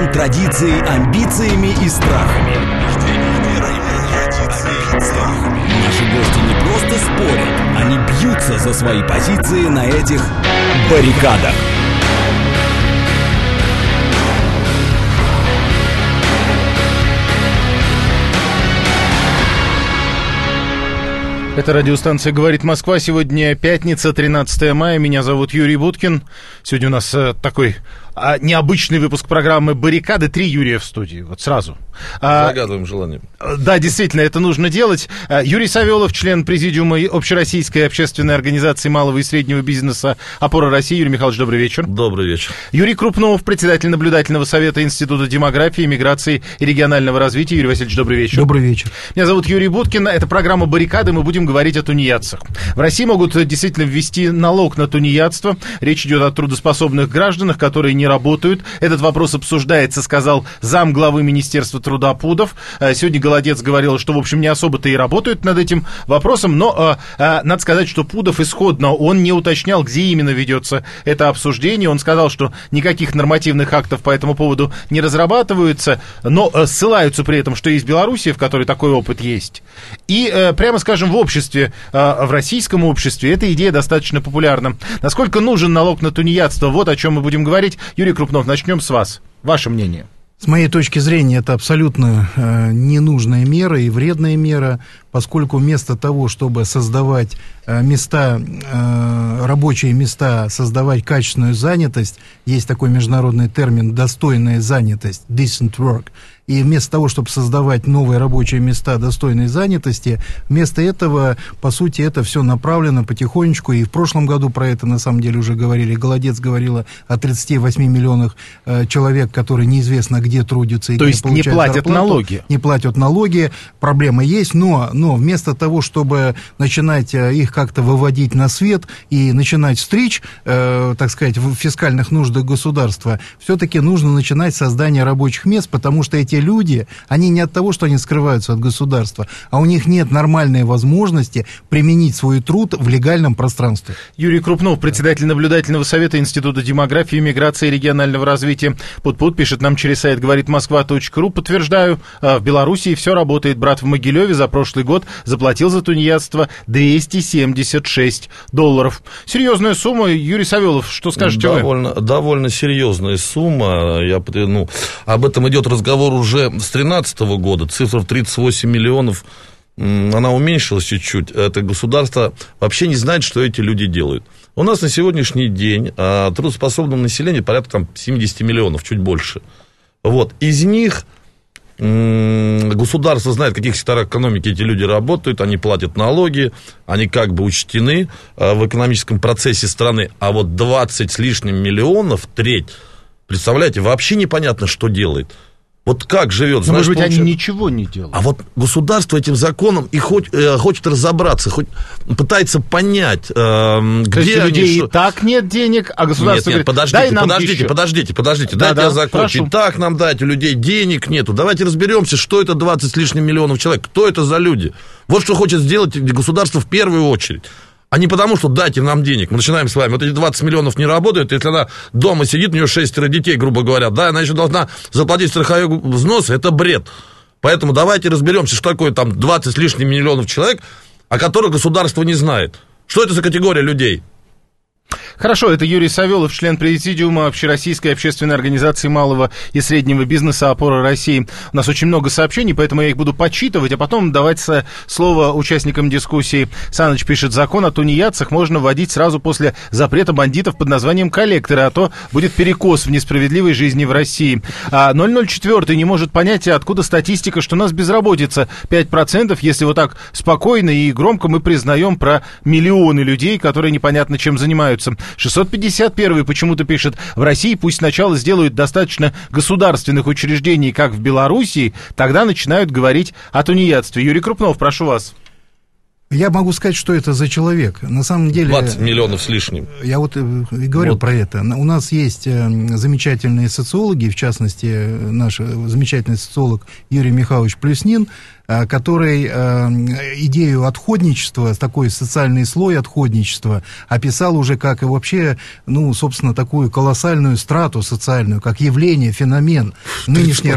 Рожденным традицией, амбициями и страхами. Наши гости не просто спорят, они бьются за свои позиции на этих баррикадах. Это радиостанция «Говорит Москва». Сегодня пятница, 13 мая. Меня зовут Юрий Буткин. Сегодня у нас такой необычный выпуск программы «Баррикады». 3 Юрия в студии. Вот сразу. Загадываем желание. Да, действительно, это нужно делать. Юрий Савелов, член президиума Общероссийской общественной организации малого и среднего бизнеса «Опора России». Юрий Михайлович, добрый вечер. Добрый вечер. Юрий Крупнов, председатель наблюдательного совета Института демографии, миграции и регионального развития. Юрий Васильевич, добрый вечер. Добрый вечер. Меня зовут Юрий Буткин. Это программа «Баррикады». Мы будем говорить о тунеядцах. В России могут действительно ввести налог на тунеядство. Речь идет о трудоспособных гражданах, которые не работают. Этот вопрос обсуждается, сказал замглавы Министерства труда Пудов. Сегодня Голодец говорил, что, в общем, не особо-то и работают над этим вопросом, но надо сказать, что Пудов исходно, он не уточнял, где именно ведется это обсуждение. Он сказал, что никаких нормативных актов по этому поводу не разрабатываются, но ссылаются при этом, что есть Белоруссия, в которой такой опыт есть. И, прямо скажем, в обществе, в российском обществе эта идея достаточно популярна. Насколько нужен налог на тунеядство? Вот о чем мы будем говорить. Юрий Крупнов, начнем с вас. Ваше мнение. С моей точки зрения, это абсолютно ненужная мера и вредная мера, поскольку вместо того, чтобы создавать места, рабочие места, создавать качественную занятость, есть такой международный термин «достойная занятость», decent work, и вместо того, чтобы создавать новые рабочие места достойной занятости, вместо этого, по сути, это все направлено потихонечку, и в прошлом году про это, на самом деле, уже говорили, Голодец говорила о 38 миллионах человек, которые неизвестно где трудятся и то где есть получают не платят зарплату, налоги. Не платят налоги, проблема есть, но вместо того, чтобы начинать их как-то выводить на свет и начинать стричь, так сказать, в фискальных нуждах государства, все-таки нужно начинать создание рабочих мест, потому что эти люди, они не от того, что они скрываются от государства, а у них нет нормальной возможности применить свой труд в легальном пространстве. Юрий Крупнов, председатель наблюдательного совета Института демографии, миграции и регионального развития. Пут пишет нам через сайт говоритмосква.ру. Подтверждаю, в Белоруссии все работает. Брат в Могилеве за прошлый год заплатил за тунеядство $276. Серьезная сумма. Юрий Савелов, что скажете вы? Довольно серьезная сумма. Об этом идет разговор уже с 2013 года. Цифра в 38 миллионов, она уменьшилась чуть-чуть. Это государство вообще не знает, что эти люди делают. У нас на сегодняшний день трудоспособного населения порядка 70 миллионов, чуть больше. Вот. Из них государство знает, в каких секторах экономики эти люди работают, они платят налоги, они как бы учтены в экономическом процессе страны. А вот 20 с лишним миллионов, треть, представляете, вообще непонятно, что делает. Вот как живет, знаешь, может быть, они ничего не делают. А вот государство этим законом и хочет разобраться, хоть пытается понять, где у людей и так нет денег, а государство говорит, подождите, дайте я закончу. И так нам дать, у людей денег нету. Давайте разберемся, что это 20 с лишним миллионов человек, кто это за люди. Вот что хочет сделать государство в первую очередь. А не потому, что дайте нам денег. Мы начинаем с вами. Вот эти 20 миллионов не работают. Если она дома сидит, у нее 6 детей, грубо говоря, да, она еще должна заплатить страховой взнос. Это бред. Поэтому давайте разберемся, что такое там 20 с лишним миллионов человек, о которых государство не знает. Что это за категория людей? Хорошо, это Юрий Савелов, член президиума Общероссийской общественной организации малого и среднего бизнеса «Опора России». У нас очень много сообщений, поэтому я их буду подсчитывать, а потом давать слово участникам дискуссии. Саныч пишет: закон о тунеядцах можно вводить сразу после запрета бандитов под названием коллекторы, а то будет перекос в несправедливой жизни в России. 004 не может понять, откуда статистика, что у нас безработица 5%, если вот так спокойно и громко мы признаем про миллионы людей, которые непонятно чем занимаются. 651 почему-то пишет: в России пусть сначала сделают достаточно государственных учреждений, как в Белоруссии, тогда начинают говорить о тунеядстве. Юрий Крупнов, прошу вас. Я могу сказать, что это за человек. На самом деле... 20 миллионов с лишним. Я вот и говорил про это. У нас есть замечательные социологи, в частности, наш замечательный социолог Юрий Михайлович Плюснин, который идею отходничества, такой социальный слой отходничества, описал уже как и вообще, ну, собственно, такую колоссальную страту социальную, как явление, феномен нынешней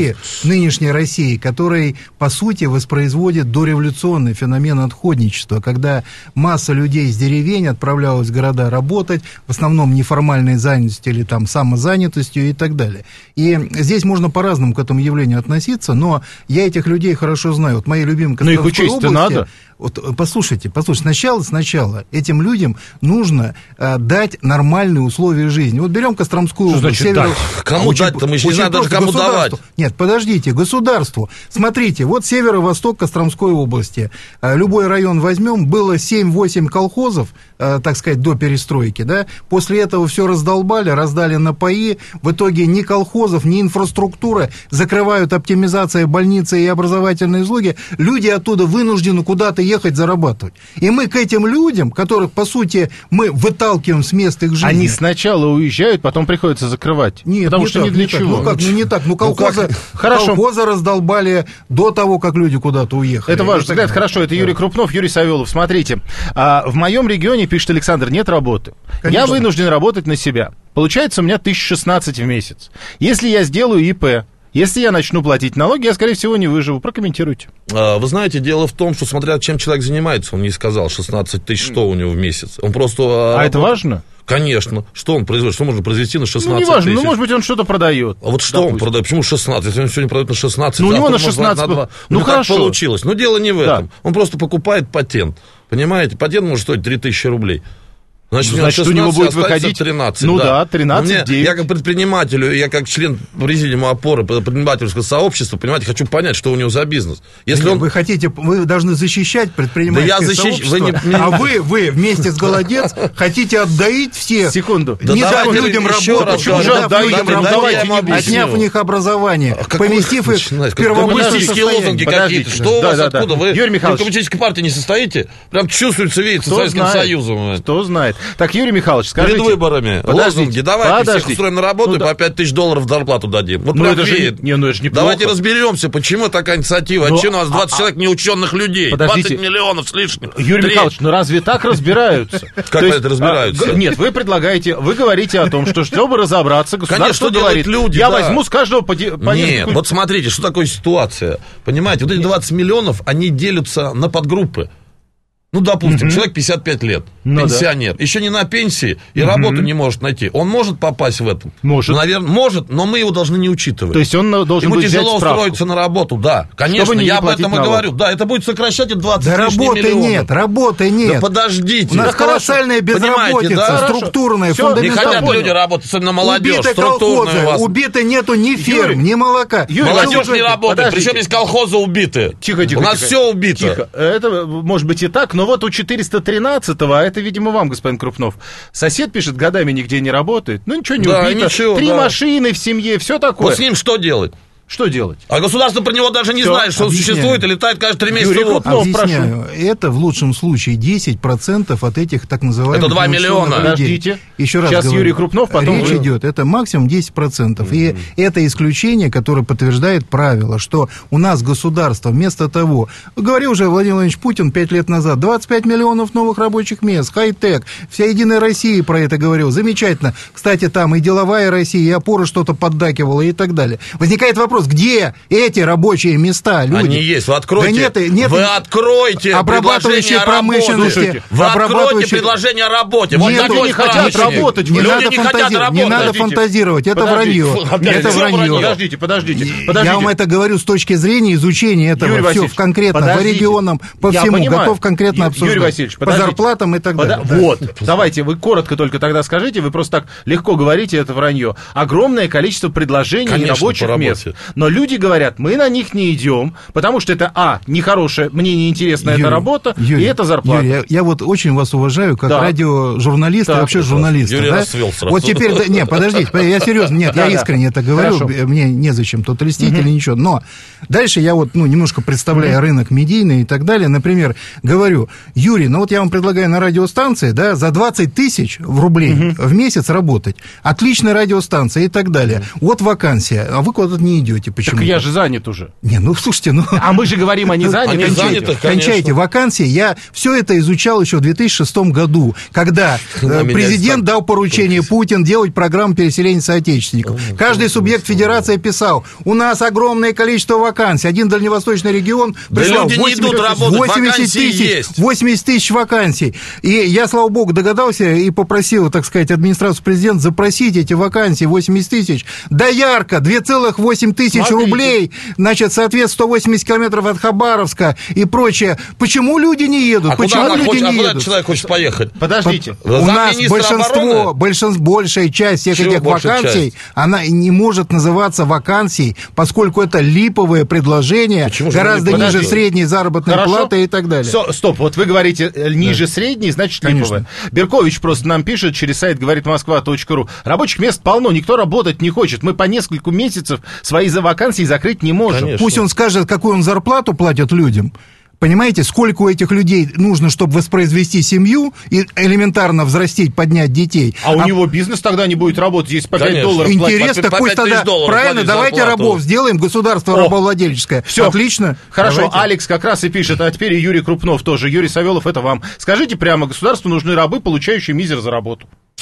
России, который, по сути, воспроизводит дореволюционный феномен отходничества, когда масса людей из деревень отправлялась в города работать, в основном неформальной занятостью или там самозанятостью и так далее. И здесь можно по-разному к этому явлению относиться, но я этих людей хорошо знаю. Вот мои любимые Костромской области... Но их учесть-то надо. Вот, послушайте, сначала этим людям нужно дать нормальные условия жизни. Вот берем Костромскую область. Кому дать-то? Мы еще не знаем даже, кому давать. Нет, подождите, государству. Смотрите, вот северо-восток Костромской области. Любой район возьмем, было 7-8 колхозов, так сказать, до перестройки, да? После этого все раздолбали, раздали на паи. В итоге ни колхозов, ни инфраструктура, закрывают оптимизация больницы и образовательные услуги. Люди оттуда вынуждены куда-то ехать зарабатывать. И мы к этим людям, которых, по сути, мы выталкиваем с мест их жизни... Они сначала уезжают, потом приходится закрывать. Нет, потому не что так, ни для чего. Не так. Колхозы раздолбали до того, как люди куда-то уехали. Это ваш взгляд. Хорошо, это Юрий Крупнов, Юрий Савелов. Смотрите, в моем регионе, пишет Александр, нет работы. Конечно. Я вынужден работать на себя. Получается у меня 1016 в месяц. Если я сделаю ИП, если я начну платить налоги, я, скорее всего, не выживу. Прокомментируйте. Вы знаете, дело в том, что смотря чем человек занимается, он не сказал 16 тысяч, что у него в месяц. Он просто... это важно? Конечно. Что он производит? Что можно произвести на 16 тысяч? Неважно, может быть, он что-то продает. А вот что он продает? Почему 16? Если он сегодня продает на 16, у него на 16. На 2. Хорошо. Так получилось. Но дело не в этом. Он просто покупает патент. Понимаете? Патент может стоить 3000 рублей. Значит, у него будет выходить 13. Ну да, 13,9. Я как предпринимателю, я как член президиума опоры предпринимательского сообщества, понимаете, хочу понять, что у него за бизнес. Если вы должны защищать предпринимательское сообщество, вы вместе с Голодец хотите отдаить всех, не дать людям работать, отняв у них образование, поместив их в первобытные лозунги какие-то. Что у вас, откуда? Вы в коммунистической партии не состоите? Прям чувствуется, видите, Советским Союзом. Кто знает. Так, Юрий Михайлович, скажите... Перед выборами лозунги, давайте всех устроим на работу и по 5000 долларов зарплату дадим. Вот это же неплохо. Давайте разберемся, почему такая инициатива, отчего у нас 20 человек неученных людей, 20 миллионов с лишним. Юрий Михайлович, разве так разбираются? Как это разбираются? Нет, вы говорите о том, что чтобы разобраться, государство говорит, я возьму с каждого по... Нет, вот смотрите, что такое ситуация. Понимаете, вот эти 20 миллионов, они делятся на подгруппы. Ну, допустим, человек 55 лет, пенсионер, еще не на пенсии и работу не может найти. Он может попасть в это? Может. Наверное, может, но мы его должны не учитывать. То есть он должен быть тяжело устроиться на работу, да. Конечно, я об этом и говорю. Да, это будет сокращать и 20 миллионов. Работы нет. Да подождите. У нас колоссальная безработица, структурная, фундаментальная. Не хотят люди работать, особенно молодежь. Убиты колхозы, убиты нету ни ферм, ни молока. Молодежь не работает, причем здесь колхозы убиты. Тихо. У нас все убито. Тихо. Это может быть и так, но вот у 413-го, а это, видимо, вам, господин Крупнов, сосед пишет, годами нигде не работает, ничего не убито, 3 машины в семье, все такое. Вот с ним что делать? Что делать? А государство про него даже не знает, что он существует, и летает каждые 3 месяца. Юрий Крупнов, прошу. Это в лучшем случае 10% от этих так называемых... Это 2 миллиона. Подождите. Еще раз сейчас говорю, Юрий Крупнов, потом... Речь идет, это максимум 10%. И это исключение, которое подтверждает правило, что у нас государство вместо того... Говорил уже Владимир Владимирович Путин 5 лет назад, 25 миллионов новых рабочих мест, хай-тек, вся Единая Россия про это говорила. Замечательно. Кстати, там и деловая Россия, и опора что-то поддакивала и так далее. Возникает вопрос, где эти рабочие места, люди? Они есть, вы откройте. Да нет, вы откройте обрабатывающие промышленности. Вы откройте предложение о работе. Вот не хотят работать. Люди не хотят работать. Не надо фантазировать, это вранье. Это вранье. Подождите. Я вам это говорю с точки зрения изучения этого. Все конкретно, по регионам, по всему. Готов конкретно обсуждать. Юрий Васильевич, по зарплатам и так далее. Вот. Давайте, вы коротко только тогда скажите, вы просто так легко говорите, это вранье. Огромное количество предложений и рабочих мест. Но люди говорят, мы на них не идем, потому что это, нехорошая, мне неинтересна эта работа, и это зарплата. Юрий, я вот очень вас уважаю, как радиожурналист и вообще журналист. Юрий расцвел сразу. Вот теперь, подождите, я серьезно, я искренне это говорю, мне незачем тут льстить или ничего, но дальше я вот, немножко представляю рынок медийный и так далее, например, говорю, Юрий, вот я вам предлагаю на радиостанции, за 20 тысяч рублей в месяц работать, отличная радиостанция и так далее, вот вакансия, а вы куда-то не идете. идете. Почему? Так я же занят уже. Не, ну, слушайте, ну... А мы же говорим о незанятых. Кончайте вакансии. Я все это изучал еще в 2006 году, когда президент дал поручение Путин делать программу переселения соотечественников. Каждый субъект федерации писал, у нас огромное количество вакансий. Один дальневосточный регион прислал 80 тысяч вакансий. И я, слава богу, догадался и попросил, так сказать, администрацию президента запросить эти вакансии 80 тысяч. Доярка 2,8 тысяч рублей, значит, соответственно, 180 километров от Хабаровска и прочее. Почему люди не едут? Почему люди не едут? Куда человек хочет поехать? Подождите. У нас большая часть всех этих вакансий, она не может называться вакансией, поскольку это липовое предложение, гораздо ниже средней заработной платы и так далее. Стоп, вот вы говорите ниже средней, значит липовое. Беркович просто нам пишет через сайт говоритmoskva.ru. Рабочих мест полно, никто работать не хочет. Мы по несколько месяцев свои вакансии закрыть не можем. Конечно. Пусть он скажет, какую он зарплату платит людям. Понимаете, сколько у этих людей нужно, чтобы воспроизвести семью и элементарно взрастить, поднять детей. А у него бизнес тогда не будет работать, если по 5 долларов платить. Интересно, пусть тогда, правильно, давайте рабов сделаем, государство рабовладельческое. Все, отлично. Хорошо, давайте. Алекс как раз и пишет, а теперь и Юрий Крупнов тоже. Юрий Савелов, это вам. Скажите прямо, государству нужны рабы, получающие мизер за работу.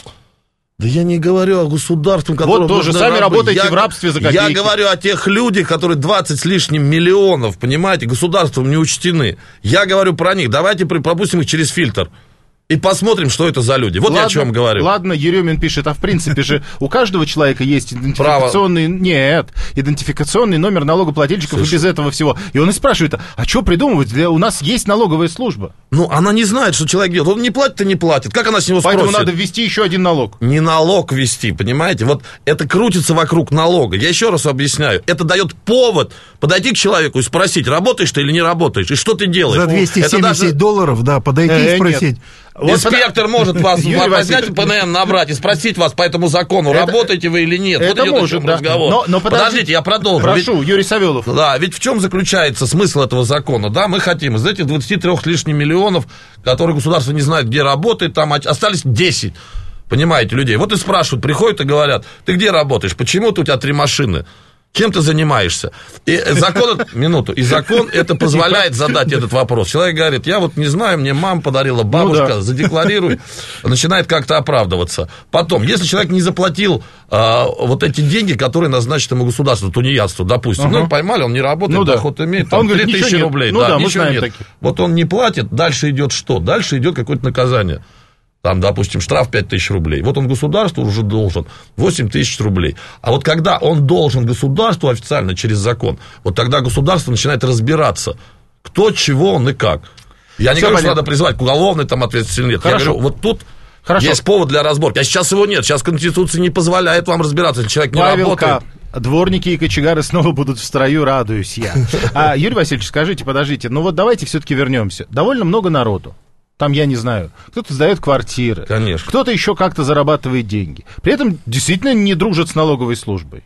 Да я не говорю о государстве, которое... Вот тоже, сами работаете в рабстве за копейки. Я говорю о тех людях, которые 20 с лишним миллионов, понимаете, государством не учтены. Я говорю про них. Давайте пропустим их через фильтр. И посмотрим, что это за люди. Вот ладно, я о чем говорю. Ладно, Еремин пишет, а в принципе же у каждого человека есть идентификационный... Нет, идентификационный номер налогоплательщиков. Слушай. И без этого всего. И он и спрашивает, а что придумывать? У нас есть налоговая служба. Ну, она не знает, что человек делает. Он не платит и не платит. Как она с него спросит? Поэтому надо ввести еще один налог. Не налог ввести, понимаете? Вот это крутится вокруг налога. Я еще раз объясняю. Это дает повод подойти к человеку и спросить, работаешь ты или не работаешь, и что ты делаешь. За 270 долларов, да, подойти и спросить. Нет. Вот инспектор может вас взять ПНН, набрать и спросить вас по этому закону, работаете вы или нет. Это вот может, разговор. Но подождите, я продолжу. Прошу, Юрий Савелов. Да, ведь в чем заключается смысл этого закона? Да, мы хотим из этих 23 с лишним миллионов, которые государство не знает, где работает, там остались 10. Понимаете, людей. Вот и спрашивают, приходят и говорят, ты где работаешь, почему-то у тебя 3 машины. Чем ты занимаешься? И закон, и закон это позволяет задать этот вопрос. Человек говорит, я вот не знаю, мне мама подарила, бабушка, задекларируй, начинает как-то оправдываться. Потом, если человек не заплатил вот эти деньги, которые назначат ему государство, тунеядство, допустим, ну, поймали, он не работает, доход имеет, там, 3000 рублей, ничего нет. Вот он не платит, дальше идет что? Дальше идет какое-то наказание. Там, допустим, штраф 5000 рублей. Вот он государству уже должен 8000 рублей. А вот когда он должен государству официально через закон, вот тогда государство начинает разбираться, кто, чего он и как. Я не говорю, что надо призывать к уголовной там ответственности. Нет. Я говорю, вот тут есть повод для разборки. А сейчас его нет. Сейчас Конституция не позволяет вам разбираться, если человек не работает. Дворники и кочегары снова будут в строю, радуюсь я. Юрий Васильевич, скажите, подождите, ну вот давайте все-таки вернемся. Довольно много народу. Там, я не знаю, кто-то сдает квартиры, конечно, кто-то еще как-то зарабатывает деньги. При этом действительно не дружат с налоговой службой.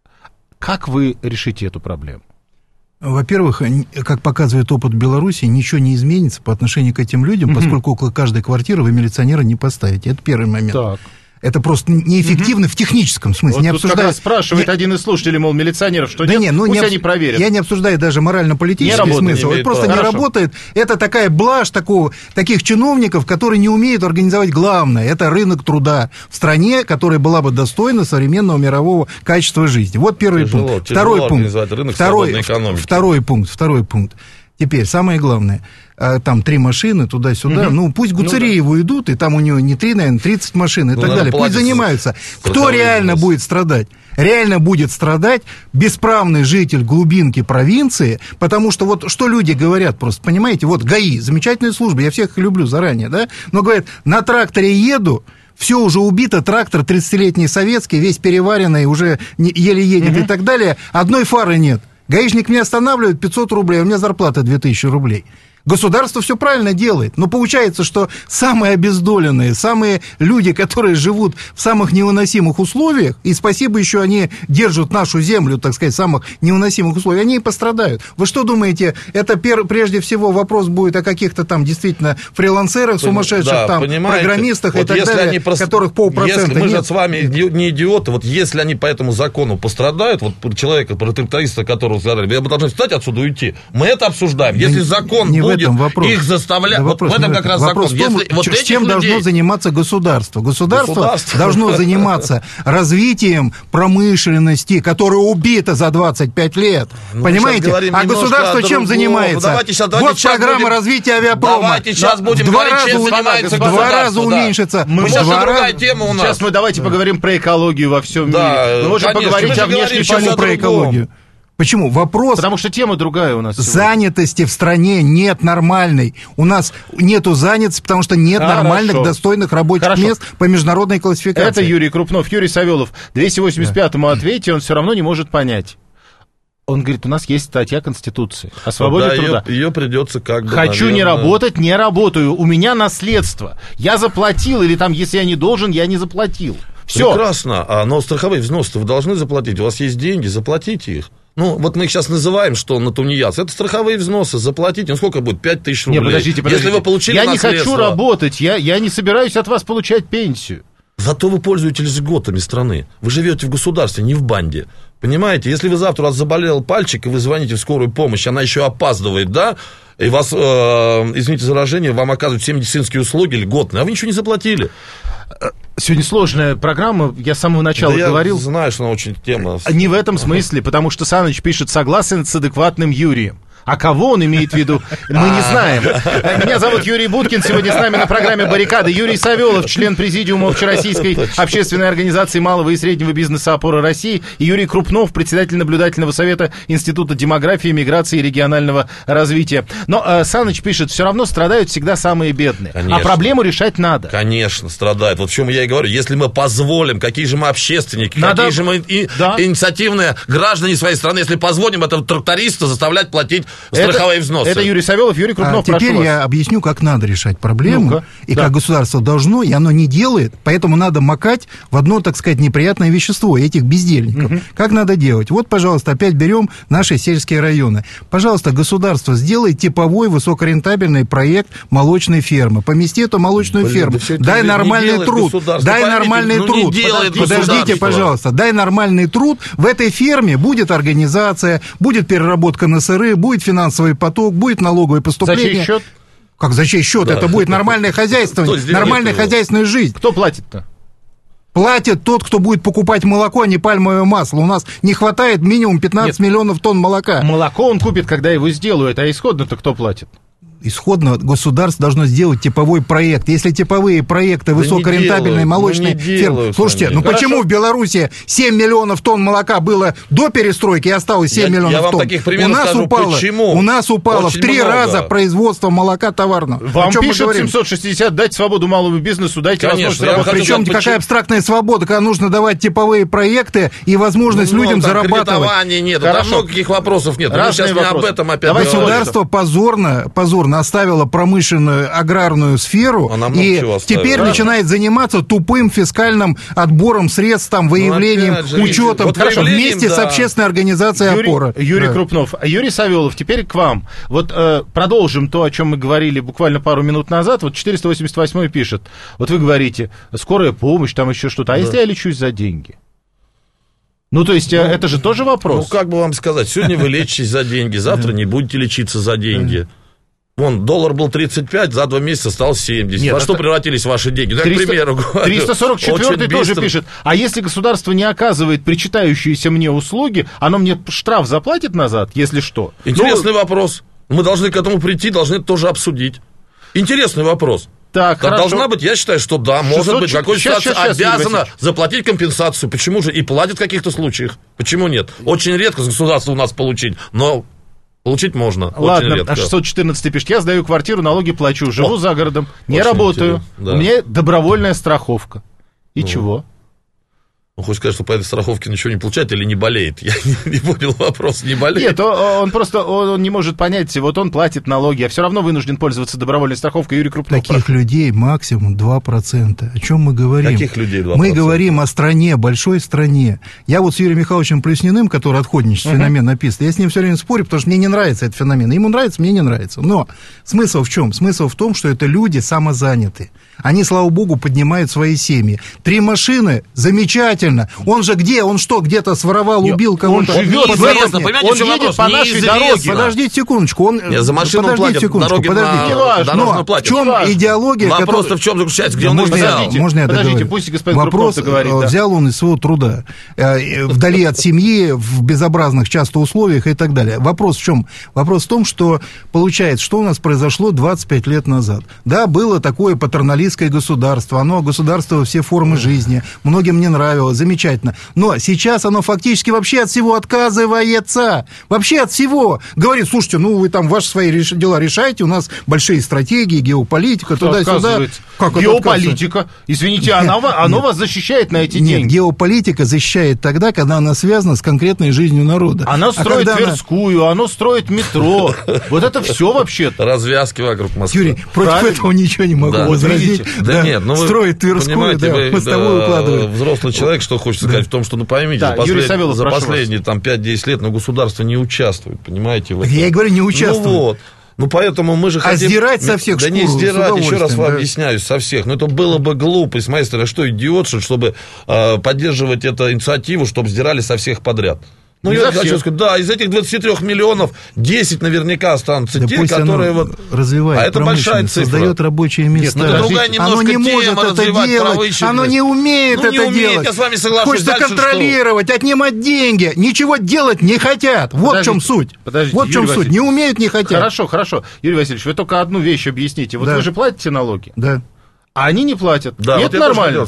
Как вы решите эту проблему? Во-первых, как показывает опыт Беларуси, ничего не изменится по отношению к этим людям, поскольку около каждой квартиры вы милиционера не поставите. Это первый момент. Так. Это просто неэффективно в техническом смысле. Вот не тут обсуждая... как раз спрашивает один из слушателей, мол, милиционеров, что да нет, пусть они проверят. Я не обсуждаю даже морально-политический смысл. Это просто не работает. Это такая блажь таких чиновников, которые не умеют организовать главное. Это рынок труда в стране, которая была бы достойна современного мирового качества жизни. Вот первый пункт. Второй пункт. Теперь, самое главное, там 3 машины туда-сюда, ну, пусть Гуцериеву идут, и там у него не 3, наверное, 30 машин и так далее, пусть занимаются. Кто реально будет страдать? Реально будет страдать бесправный житель глубинки провинции, потому что вот что люди говорят просто, понимаете, вот ГАИ, замечательная служба, я всех их люблю заранее, да, но говорят, на тракторе еду, все уже убито, трактор 30-летний советский, весь переваренный, уже еле едет и так далее, одной фары нет. Гаишник меня останавливает, 500 рублей, у меня зарплата 2000 рублей. Государство все правильно делает, но получается, что самые обездоленные, самые люди, которые живут в самых невыносимых условиях, и спасибо еще они держат нашу землю, так сказать, в самых невыносимых условиях, они и пострадают. Вы что думаете, это прежде всего вопрос будет о каких-то там действительно фрилансерах, сумасшедших, да, там, программистах вот и так далее, которых полпроцента нет? Мы же с вами не идиоты, вот если они по этому закону пострадают, вот человека, про тракториста, которого сказали, вы должны встать отсюда и уйти, мы это обсуждаем. Если закон будет их заставлять, да, вот в этом как раз вопрос закон. Том, вот чем должно заниматься государство? Государство должно заниматься развитием промышленности, которая убита за 25 лет. Понимаете? А государство чем занимается? Вот программа развития авиапрома. Давайте сейчас будем говорить, чем занимается государство. В 2 раза уменьшится. Другая тема у нас. Сейчас мы давайте поговорим про экологию во всем мире. Мы можем поговорить о внешней политике. Про экологию. Почему? Вопрос... Потому что тема другая у нас. Занятости в стране нет нормальной. У нас нету занятости, потому что нет нормальных, достойных рабочих мест по международной классификации. Это Юрий Крупнов. Юрий Савелов. 285-му ответьте, он все равно не может понять. Он говорит, у нас есть статья Конституции о свободе труда. Ее придется как бы... Хочу не работать, не работаю. У меня наследство. Я заплатил, или там, если я не должен, я не заплатил. Все. Прекрасно. Но страховые взносы вы должны заплатить. У вас есть деньги, заплатите их. Ну, вот мы их сейчас называем, что на тунеядцы. Это страховые взносы, заплатите. Ну, сколько будет? 5 тысяч рублей. Не, подождите. Если вы получили я наследство... не хочу работать, я не собираюсь от вас получать пенсию. Зато вы пользуетесь льготами страны. Вы живете в государстве, не в банде. Понимаете? Если вы завтра у вас заболел пальчик, и вы звоните в скорую помощь, она еще опаздывает, да? И вас, извините за выражение, вам оказывают все медицинские услуги льготные, а вы ничего не заплатили. Сегодня сложная программа, я с самого начала говорил. Я знаю, что она очень тема. Не в этом смысле, потому что Саныч пишет, согласен с адекватным Юрием. А кого он имеет в виду, мы не знаем. Меня зовут Юрий Буткин, сегодня с нами на программе «Баррикады» Юрий Савелов, член президиума Общероссийской общественной организации малого и среднего бизнеса «Опора России», и Юрий Крупнов, председатель наблюдательного совета Института демографии, миграции и регионального развития. Но Саныч пишет, все равно страдают всегда самые бедные. Конечно. А проблему решать надо. Конечно, страдают. Вот в чем я и говорю, если мы позволим, какие же мы общественники, какие же мы инициативные граждане своей страны, если позволим этого тракториста заставлять платить страховые взносы. Это Юрий Савелов, Юрий Крупнов, прошу теперь вас. Я объясню, как надо решать проблему, и как государство должно, и оно не делает, поэтому надо макать в одно, так сказать, неприятное вещество, этих бездельников. Как надо делать? Вот, пожалуйста, опять берем наши сельские районы. Пожалуйста, государство, сделай типовой высокорентабельный проект молочной фермы. Помести эту молочную ферму. Дай нормальный труд. Дай нормальный труд. Подождите, пожалуйста. Дай нормальный труд. В этой ферме будет организация, будет переработка на сыры, будет финансовый поток, будет налоговое поступление. За чей счет? Как за чей счет? Да. Это будет нормальное хозяйство, нормальная хозяйственная жизнь. Кто платит-то? Платит тот, кто будет покупать молоко, а не пальмовое масло. У нас не хватает минимум 15 миллионов тонн молока. Молоко он купит, когда его сделают, а исходно-то кто платит? Исходно государство должно сделать типовой проект. Если типовые проекты высокорентабельной молочной фермы... Слушайте, ну почему в Беларуси 7 миллионов тонн молока было до перестройки и осталось 7 миллионов тонн? У нас упало в 3 раза производство молока товарного. Вам пишут 760, дайте свободу малому бизнесу, дайте возможность работать. Причем какая абстракция свобода, когда нужно давать типовые проекты и возможность людям зарабатывать. Нет, там много каких вопросов нет. Мы сейчас не об этом опять говорим. Государство позорно оставила промышленную, аграрную сферу и теперь начинает заниматься тупым фискальным отбором средств, там, выявлением, учетом, вместе с общественной организацией «Опора». Юрий Крупнов. Юрий Савелов, теперь к вам. Вот продолжим то, о чем мы говорили буквально пару минут назад. Вот 488 пишет. Вот вы говорите, скорая помощь, там еще что-то. А если я лечусь за деньги? Ну, то есть, это же тоже вопрос. Ну, как бы вам сказать, сегодня вы лечитесь за деньги, завтра не будете лечиться за деньги. Вон, доллар был 35, за 2 месяца стал 70. Нет, во что превратились ваши деньги? Ну, 300, к примеру, 344 тоже пишет. А если государство не оказывает причитающиеся мне услуги, оно мне штраф заплатит назад, если что? Интересный вопрос. Мы должны к этому прийти, должны это тоже обсудить. Интересный вопрос. Так, должна быть, я считаю, что да, может быть, какой-то ситуации обязана заплатить компенсацию. Почему же? И платит в каких-то случаях. Почему нет? Очень редко государство у нас получить, но... Получить можно. Ладно, а 614 пишет, я сдаю квартиру, налоги плачу, живу за городом, не работаю, у меня добровольная страховка. И чего? Он хочет сказать, что по этой страховке ничего не получает или не болеет? Я не понял вопрос, не болеет? Нет, он просто он не может понять, вот он платит налоги, а все равно вынужден пользоваться добровольной страховкой. Юрий Крупнов. Таких людей максимум 2%. О чем мы говорим? Каких людей 2%? Мы говорим о стране, большой стране. Я вот с Юрием Михайловичем Плюсниным, который отходничество, феномен написан, я с ним все время спорю, потому что мне не нравится этот феномен. Ему нравится, мне не нравится. Но смысл в чем? Смысл в том, что это люди самозанятые. Они, слава богу, поднимают свои семьи. 3 машины, замечательно. Он же где? Он что, где-то своровал, убил кого-то? Он живет, он едет по нашей дороге. Подождите секундочку. За машину платят, дороги но в чем идеология? Вопрос-то в чем заключается, где он их взял? Можно я договорю? Подождите, пусть господин Крупнов договорит. Взял он из своего труда, вдали от семьи, в безобразных часто условиях и так далее. Вопрос в чем? Вопрос в том, что получается, что у нас произошло 25 лет назад. Да, было такое патерналистское государство, оно государство все формы жизни, многим не нравилось, замечательно. Но сейчас оно фактически вообще от всего отказывается. Вообще от всего. Говорит, слушайте, ну вы там ваши свои дела решаете, у нас большие стратегии, геополитика, туда-сюда. Как геополитика? Извините, оно вас защищает на эти деньги? Нет, геополитика защищает тогда, когда она связана с конкретной жизнью народа. Она строит Тверскую, она строит метро. Вот это все вообще-то. Развязки вокруг Москвы. Юрий, против этого ничего не могу возразить. Да нет, ну строит Тверскую, мостовую укладывает. Взрослый человек, что хочется сказать в том, что, ну поймите, за последние там 5-10 лет государство не участвует, понимаете? Я и говорю, не участвует. Ну вот. Ну, поэтому мы же хотим... сдирать со всех шкуру, да не сдирать, еще раз вам объясняю, со всех. Но это было бы глупость, с моей стороны, что идиотство, чтобы поддерживать эту инициативу, чтобы сдирали со всех подряд. Ну, я хочу сказать, да, из этих 23 миллионов 10 наверняка останутся да те, которые вот... развивает, а это большая цифра. Создает рабочие места. Нет, это другая немножко оно не может это делать, оно не умеет это делать. Я с вами соглашусь. Хочется контролировать, отнимать деньги. Ничего делать не хотят. Вот в чем суть. Вот в чем суть. Не умеют, не хотят. Хорошо. Юрий Васильевич, вы только одну вещь объясните. Вот вы же платите налоги? Да. А они не платят. Да, и вот это нормально.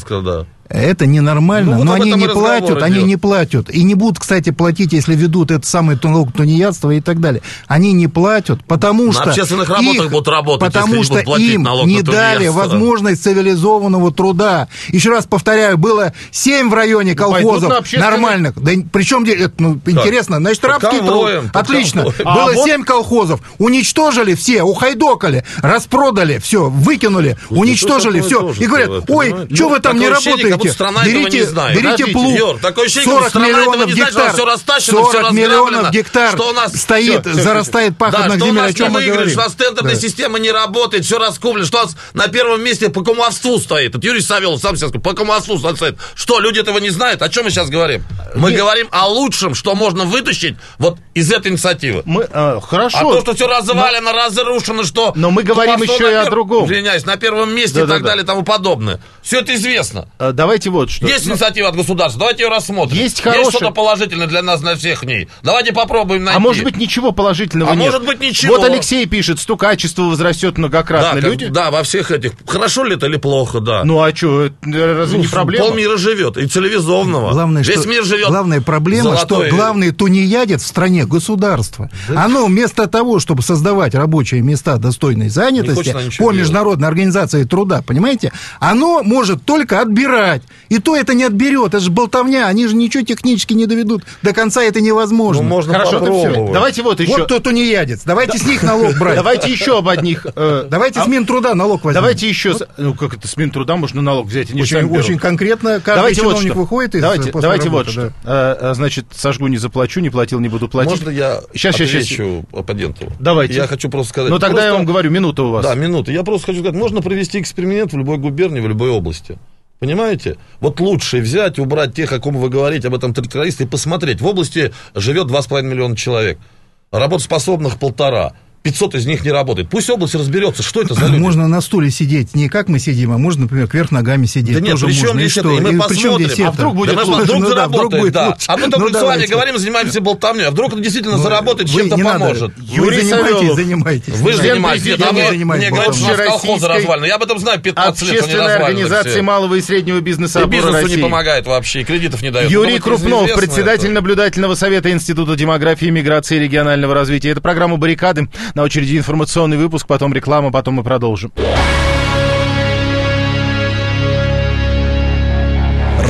Это ненормально, но вот они не платят, И не будут, кстати, платить, если ведут это самое тунеядство и так далее. Они не платят, потому что... На общественных работах будут работать, потому что им не дали возможность цивилизованного труда. Еще раз повторяю, было 7 в районе колхозов нормальных. Да, причем, интересно, значит, рабский труд. Отлично. Было 7 колхозов. Уничтожили все, ухайдокали, распродали, все, выкинули, уничтожили все. И говорят, ой, что вы там не работаете? Страна этого не знает. Берите плуг. Юр, такое ощущение, 40 миллионов гектар, все растащено, 40 миллионов гектар что у нас стоит, зарастает пахотных земель. О чем мы говорим? Что у нас тендерная система не работает, все раскуплено, что у нас на первом месте по кумовству стоит. Это Юрий Савелов сам сейчас сказал, по кумовству стоит. Что, люди этого не знают? О чем мы сейчас говорим? Мы говорим о лучшем, что можно вытащить вот из этой инициативы. Хорошо. А то, что все развалено, разрушено, что... Но мы говорим еще и о другом. Извиняюсь, на первом месте и так далее и тому подобное. Все это известно. Давайте вот что. Есть инициатива от государства, давайте ее рассмотрим. Есть что-то положительное для нас, для всех в ней. Давайте попробуем найти. А может быть, ничего положительного нет. Может быть, ничего. Вот Алексей пишет, что качество возрастет многократно. Да, во всех этих. Хорошо ли это или плохо, да. Ну, а что, разве не проблема? Полмира живет, и цивилизованного. Весь мир живет. Главная проблема, что главный тунеядец в стране государство. Оно вместо того, чтобы создавать рабочие места достойной занятости по Международной организации труда, понимаете, оно может только отбирать. И то это не отберет, это же болтовня, они же ничего технически не доведут. До конца это невозможно. Ну, можно попробовать. Давайте вот еще. Вот кто тунеядец, давайте с них налог брать. Давайте еще об одних. Давайте с Минтруда налог возьмем. Давайте еще. Ну, как это, с Минтруда можно налог взять? Очень конкретно, каждый чиновник выходит из Давайте вот что. Значит, сожгу, не заплачу, не платил, не буду платить. Можно я отвечу оппоненту? Давайте. Я хочу просто сказать. Ну, тогда я вам говорю, минута у вас. Да, минута. Я просто хочу сказать, можно провести эксперимент в любой губернии, в любой области. Понимаете? Вот лучше взять, убрать тех, о ком вы говорите, об этом террористе, и посмотреть. В области живет 2,5 миллиона человек. Работоспособных 1,5. 500 из них не работает. Пусть область разберется, что это за люди. Можно на стуле сидеть, не как мы сидим, а можно, например, кверх ногами сидеть. Да нет, тоже причем можно. здесь это, и мы посмотрим, а вдруг будет лучше. Вдруг заработает, да. А мы только с вами говорим, занимаемся болтовней, а вдруг он действительно заработает, чем-то поможет. Вы занимаетесь. Вы занимаетесь. Мне говорят, что у нас колхозы развалины. Я об этом знаю 15 лет, что не развалины. Общественная организация малого и среднего бизнеса опоры России. И бизнесу не помогает вообще, и кредитов не дает. Юрий Крупнов, председатель наблюдательного совета Института демографии, миграции и регионального развития. Это программа «Баррикады». На очереди информационный выпуск, потом реклама, потом мы продолжим.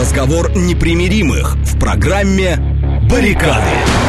Разговор непримиримых в программе «Баррикады».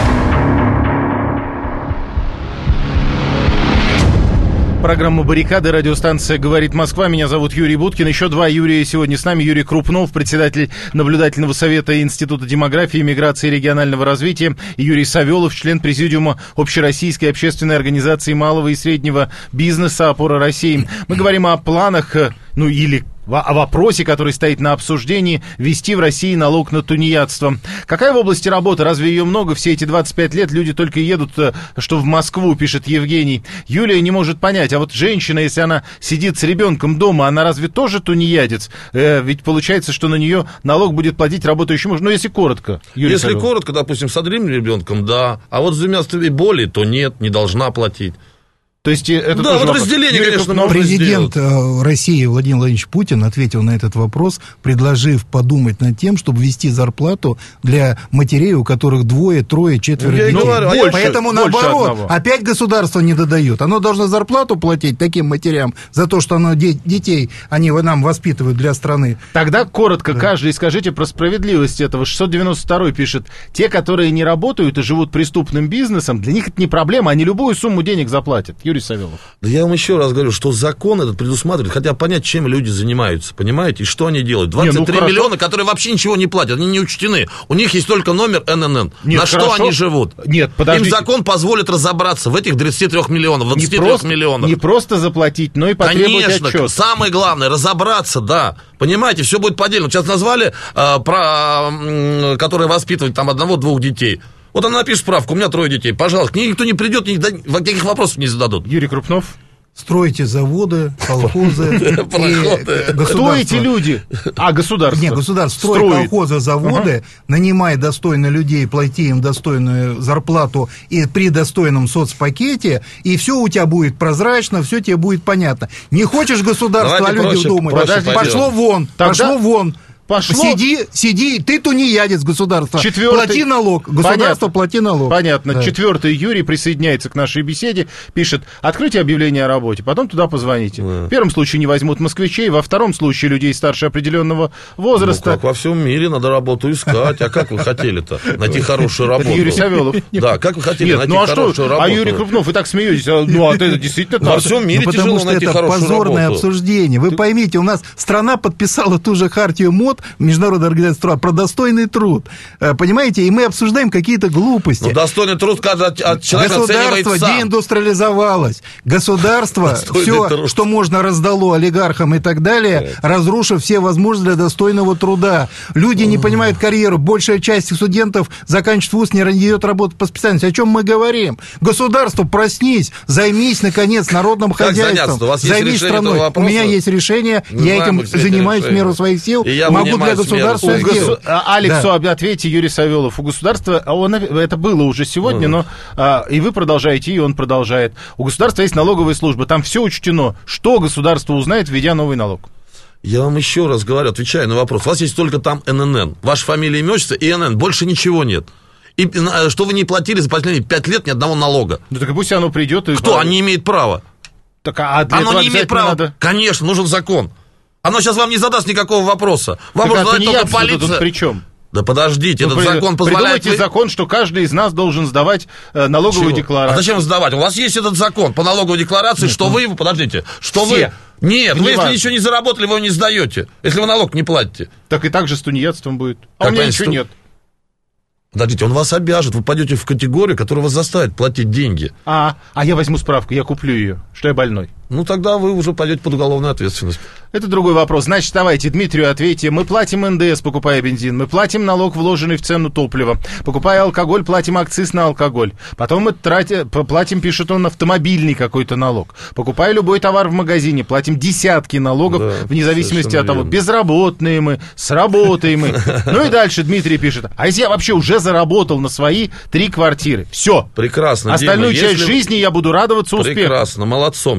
Программа «Баррикады», радиостанция «Говорит Москва». Меня зовут Юрий Буткин. Еще два Юрия сегодня с нами. Юрий Крупнов, председатель наблюдательного совета Института демографии, миграции и регионального развития. И Юрий Савелов, член президиума Общероссийской общественной организации малого и среднего бизнеса «Опора России». Мы говорим о планах, или о вопросе, который стоит на обсуждении, ввести в России налог на тунеядство. Какая в области работы? Разве ее много? Все эти 25 лет люди только едут, что в Москву, пишет Евгений. Юлия не может понять, а вот женщина, если она сидит с ребенком дома, она разве тоже тунеядец? Ведь получается, что на нее налог будет платить работающий муж. Ну, если коротко. Юрий Савелов. Коротко, допустим, с одним ребенком, да. А вот с двумя и более, то нет, не должна платить. То есть это да, вот разделение, конечно, можно Президент сделать. России Владимир Владимирович Путин ответил на этот вопрос, предложив подумать над тем, чтобы ввести зарплату для матерей, у которых 2, 3, 4 детей. Говорю, поэтому, наоборот, опять государство не додает. Оно должно зарплату платить таким матерям за то, что оно детей они нам воспитывают для страны. Тогда коротко, каждый скажите про справедливость этого. 692 пишет, те, которые не работают и живут преступным бизнесом, для них это не проблема, они любую сумму денег заплатят. Юрий Савелов. Да я вам еще раз говорю, что закон этот предусматривает, хотя понять, чем люди занимаются, понимаете, и что они делают. 23 миллиона, которые вообще ничего не платят, они не учтены. У них есть только номер ННН. Нет, на что они живут? Нет, подождите. Им закон позволит разобраться в этих 33 миллионах, 23 миллионах. Не просто заплатить, но и потребовать отчет. Конечно, самое главное, разобраться, да. Понимаете, все будет по-отдельному. Сейчас назвали, которые воспитывают там 1-2 детей. Вот она напишет справку, у меня 3 детей, пожалуйста, к ней никто не придет, никаких вопросов не зададут. Юрий Крупнов. Стройте заводы, колхозы, Кто эти люди? Государство. Нет, государство строит колхозы, заводы, нанимай достойно людей, плати им достойную зарплату и при достойном соцпакете, и все у тебя будет прозрачно, все тебе будет понятно. Не хочешь государства, а люди думают, пошло вон. Сиди, ты тунеядец государства. Плати налог. Государство, плати налог. Понятно. Да. 4-й Юрий присоединяется к нашей беседе, пишет, откройте объявление о работе, потом туда позвоните. Да. В первом случае не возьмут москвичей, во втором случае людей старше определенного возраста. Как во всем мире надо работу искать. А как вы хотели-то найти хорошую работу? Это Юрий Савелов. Да, как вы хотели найти хорошую работу? А Юрий Крупнов, вы так смеетесь. Это действительно так. Во всем мире тяжело найти хорошую работу. Потому что это позорное обсуждение. Вы поймите, у нас страна подписала ту же хартию МОД, Международная организация труда, про достойный труд. Понимаете, и мы обсуждаем какие-то глупости. Достойный труд каждый человек оценивает сам. Государство деиндустриализовалось. Государство все, что можно, раздало олигархам и так далее, разрушив все возможности для достойного труда. Люди не понимают карьеру. Большая часть студентов заканчивает вуз, не идет работать по специальности. О чем мы говорим? Государство, проснись, займись, наконец, народным хозяйством. Займись страной. У меня есть решение, я этим занимаюсь в меру своих сил. Могу для государства сделать. Алексу ответьте, Юрий Савелов. У государства, это было уже сегодня, но и вы продолжаете, и он продолжает. У государства есть налоговая служба, там все учтено. Что государство узнает, введя новый налог? Я вам еще раз говорю, отвечаю на вопрос. У вас есть только там ННН. Ваша фамилия, имя, отчество и ННН. Больше ничего нет. И что вы не платили за последние 5 лет ни одного налога. Ну так и пусть оно придет. Кто? Они имеют право. Так, для оно не имеет права. Надо... Конечно, нужен закон. Оно сейчас вам не задаст никакого вопроса. Вам так нужна только полиция. Тут при чем? Да подождите, этот закон позволяет... Придумайте закон, что каждый из нас должен сдавать налоговую декларацию. А зачем сдавать? У вас есть этот закон по налоговой декларации, что вы... Подождите, что вы... Нет, вы если ничего не заработали, вы его не сдаете. Если вы налог не платите. Так и так же с тунеядством будет. А у меня ничего нет. Подождите, он вас обяжет, вы пойдете в категорию, которая вас заставит платить деньги. А я возьму справку, я куплю ее, что я больной. Ну, тогда вы уже пойдете под уголовную ответственность. Это другой вопрос. Значит, давайте Дмитрию ответьте. Мы платим НДС, покупая бензин. Мы платим налог, вложенный в цену топлива. Покупая алкоголь, платим акциз на алкоголь. Потом мы платим, пишет он, автомобильный какой-то налог. Покупая любой товар в магазине, платим десятки налогов, да, вне зависимости от того, безработные мы, сработаем мы. Ну и дальше Дмитрий пишет. А если я вообще уже заработал на свои 3 квартиры? Все. Прекрасно. Остальную часть жизни я буду радоваться успеху. Прекрасно, молодцом. Если вы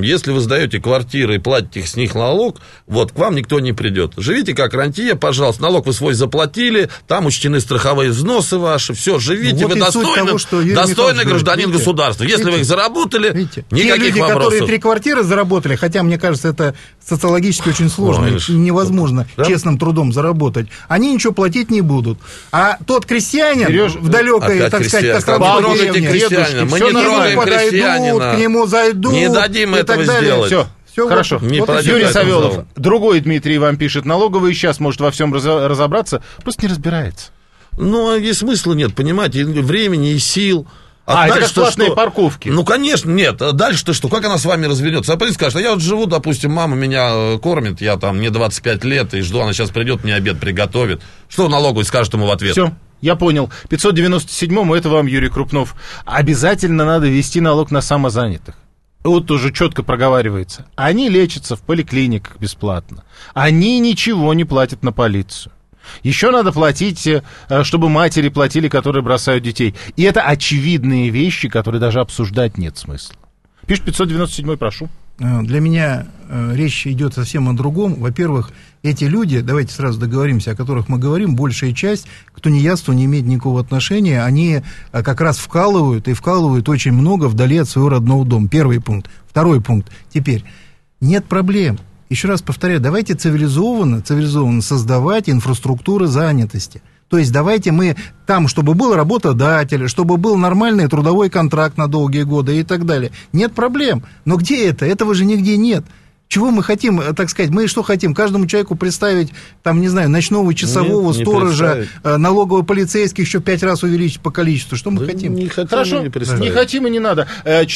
сдаете квартиры и платите с них налог, вот, к вам никто не придет. Живите как рантье, пожалуйста, налог вы свой заплатили, там учтены страховые взносы ваши, все, живите, вы достойный гражданин государства. Если вы их заработали, никаких вопросов. Которые 3 квартиры заработали, хотя, мне кажется, это социологически очень сложно, невозможно честным трудом заработать, они ничего платить не будут. А тот крестьянин в далекой, так сказать, Костромской деревне, мы не трогаем крестьянина, к нему зайдут, не дадим этого сделать. Все хорошо. Юрий Савелов, другой Дмитрий вам пишет, налоговый сейчас может во всем разобраться, просто не разбирается. Ну, и смысла нет, понимаете, времени и сил. Это как платные парковки. Ну, конечно, нет. Дальше-то что? Как она с вами развернется? А скажет, я вот живу, допустим, мама меня кормит, мне 25 лет, и жду, она сейчас придет, мне обед приготовит. Что налоговый скажет ему в ответ? Все. Я понял. 597-му, это вам, Юрий Крупнов. Обязательно надо ввести налог на самозанятых. Вот тоже четко проговаривается. Они лечатся в поликлиниках бесплатно. Они ничего не платят на полицию. Еще надо платить, чтобы матери платили, которые бросают детей. И это очевидные вещи, которые даже обсуждать нет смысла. Пишет 597-й, прошу. Для меня речь идет совсем о другом. Во-первых, эти люди, давайте сразу договоримся, о которых мы говорим, большая часть, кто не ясно, не имеет никакого отношения, они как раз вкалывают очень много вдали от своего родного дома. Первый пункт. Второй пункт. Теперь, нет проблем. Еще раз повторяю, давайте цивилизованно создавать инфраструктуру занятости. То есть давайте мы там, чтобы был работодатель, чтобы был нормальный трудовой контракт на долгие годы и так далее. Нет проблем. Но где это? Этого же нигде нет. Чего мы хотим, так сказать, мы что хотим? Каждому человеку представить, там, не знаю, ночного часового, сторожа, налогового полицейских еще 5 раз увеличить по количеству. Что мы хотим? Не хотим. Хорошо, не хотим и не надо.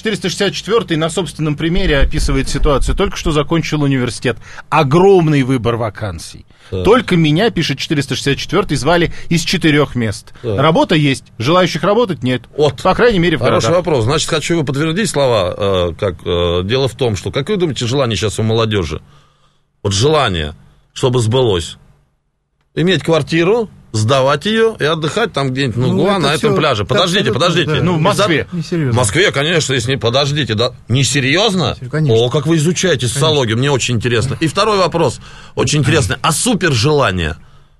464-й на собственном примере описывает ситуацию. Только что закончил университет. Огромный выбор вакансий. Да. Только меня, пишет 464-й, звали из 4 мест. Да. Работа есть, желающих работать нет. По крайней мере, в городах. Хороший вопрос. Значит, хочу его подтвердить слова. Дело в том, что, как вы думаете, желание сейчас у молодежи? Вот желание, чтобы сбылось. Иметь квартиру, сдавать ее и отдыхать там где-нибудь на этом пляже. Подождите. Да. В Москве. В Москве, конечно, если не подождите. Да. Не серьезно? Конечно. О, как вы изучаете социологию, мне очень интересно. И второй вопрос, очень интересный. А супер желание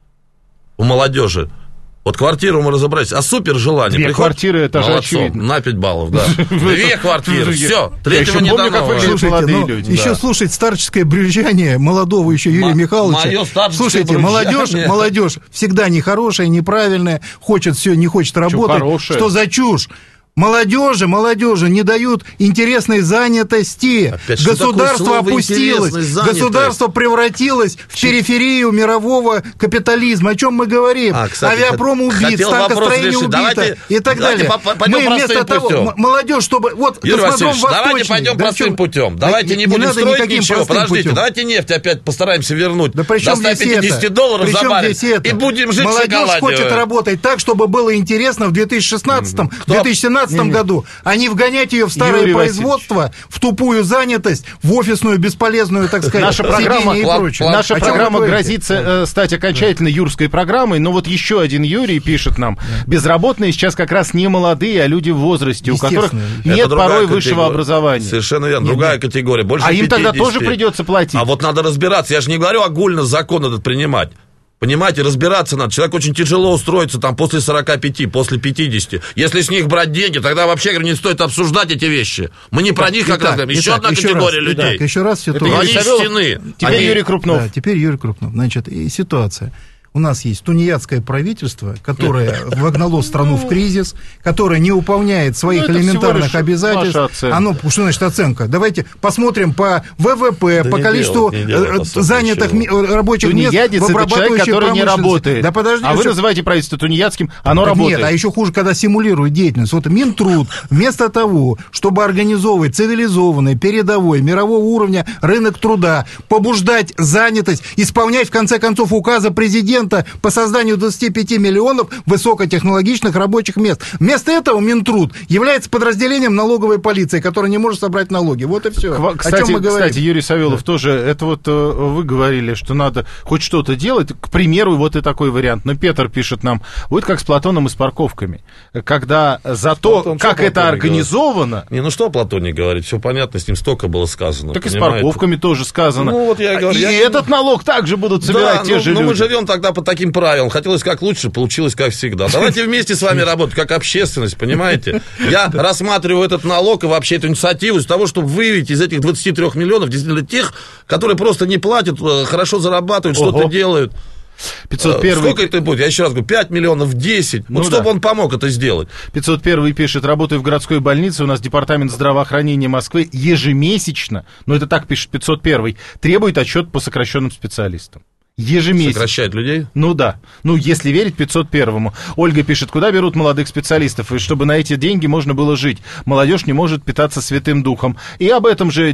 у молодежи? Вот квартиру мы разобрались, а супер желание. 2 квартиры, это же очевидно. На 5 баллов, да. 2 квартиры, все. Третьего не дано. Еще слушать старческое брюзжание молодого еще Юрия Михайловича. Слушайте, молодежь всегда нехорошая, неправильная, не хочет работать. Что за чушь? Молодежи не дают интересной занятости. Опять, государство опустилось, государство превратилось в периферию мирового капитализма. О чем мы говорим? Авиапром убит, станкостроение убито и так далее. Мы вместо того, молодежь, чтобы... Юрий Васильевич, давайте пойдем простым путем. Давайте не будем строить ничего. Подождите, давайте нефть опять постараемся вернуть до $150 за баррель. И будем жить в шоколаде. Молодежь хочет работать так, чтобы было интересно в 2016-2017 году, а не вгонять ее в старое производство, в тупую занятость, в офисную бесполезную, так сказать, наша программа грозится стать окончательно юрской программой, но вот еще один Юрий пишет нам, безработные сейчас как раз не молодые, а люди в возрасте, у которых нет порой высшего образования. Совершенно верно, другая категория, больше 50. Им тогда тоже придется платить. А вот надо разбираться, я же не говорю огульно закон этот принимать. Понимаете, разбираться надо. Человек очень тяжело устроится там после 45, после 50. Если с них брать деньги, тогда вообще, говорю, не стоит обсуждать эти вещи. Мы не про них как раз говорим. Еще одна категория людей. Еще раз ситуация. Они стены. Теперь Юрий Крупнов. Да, теперь Юрий Крупнов. Значит, и ситуация. У нас есть тунеядское правительство, которое вогнало страну в кризис, которое не выполняет своих элементарных обязательств. Что значит оценка? Давайте посмотрим по ВВП, по количеству занятых рабочих мест в обрабатывающей который не работает. Да подождите. А вы называете правительство тунеядским, оно работает. Нет, а еще хуже, когда симулирует деятельность. Вот Минтруд вместо того, чтобы организовывать цивилизованный, передовой, мирового уровня рынок труда, побуждать занятость, исполнять, в конце концов, указы президента, президента по созданию 25 миллионов высокотехнологичных рабочих мест. Вместо этого Минтруд является подразделением налоговой полиции, которая не может собрать налоги. Вот и все. Кстати, о чем мы говорим? Кстати, Юрий Савелов, тоже, это вот вы говорили, что надо хоть что-то делать. К примеру, вот и такой вариант. Но Петр пишет нам, будет как с Платоном и с парковками. Когда за то, Платон, как это организовано... Не, ну что о Платоне говорить? Все понятно, с ним столько было сказано. Так понимаете? И с парковками тоже сказано. Ну, вот я говорю, и этот налог также будут собирать те же люди. Мы живем тогда по таким правилам. Хотелось как лучше, получилось как всегда. Давайте вместе с вами работать, как общественность, понимаете? Я рассматриваю этот налог и вообще эту инициативу с того, чтобы выявить из этих 23 миллионов действительно тех, которые просто не платят, хорошо зарабатывают, что-то делают. 501... Сколько это будет? Я еще раз говорю, 5 миллионов, 10. Вот чтобы он помог это сделать. 501 пишет, работаю в городской больнице, у нас департамент здравоохранения Москвы ежемесячно, но это так пишет 501, требует отчет по сокращенным специалистам. Ежемесячно. Сокращает людей? Ну да. Ну, если верить 501-му. Ольга пишет, куда берут молодых специалистов, и чтобы на эти деньги можно было жить. Молодежь не может питаться Святым Духом. И об этом же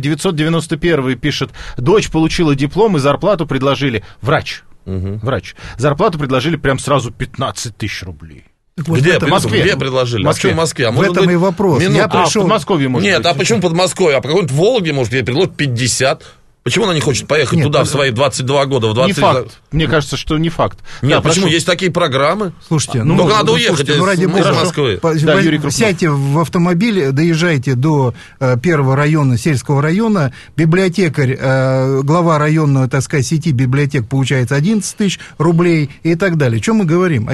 991 пишет, дочь получила диплом и зарплату предложили. Врач. Врач. Зарплату предложили прям сразу 15 тысяч рублей. Вот где? В Москве. Где предложили? В Москве. А в Москве? А в этом и вопрос. Я пришел... в Подмосковье, может Нет, быть. А почему Подмосковье? А по какой-нибудь Вологде, может, ей предложат 50? Почему она не хочет поехать туда в свои 22 года? В 20... Не факт. Мне кажется, что не факт. Нет, да, почему? Есть такие программы. Слушайте, только надо уехать из Москвы. Да, сядьте в автомобиль, доезжайте до первого района, сельского района, библиотекарь, глава районной, так сказать, сети библиотек получается 11 тысяч рублей и так далее. О чем мы говорим?